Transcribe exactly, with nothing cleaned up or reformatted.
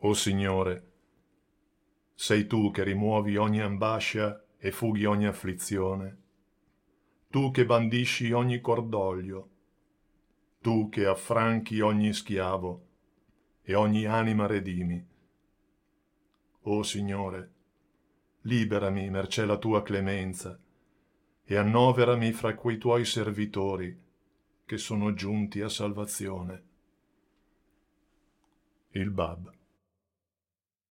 O Signore, sei tu che rimuovi ogni ambascia e fughi ogni afflizione, tu che bandisci ogni cordoglio, tu che affranchi ogni schiavo e ogni anima redimi. O Signore, liberami mercé la tua clemenza e annoverami fra quei tuoi servitori che sono giunti a salvazione. Il Bab.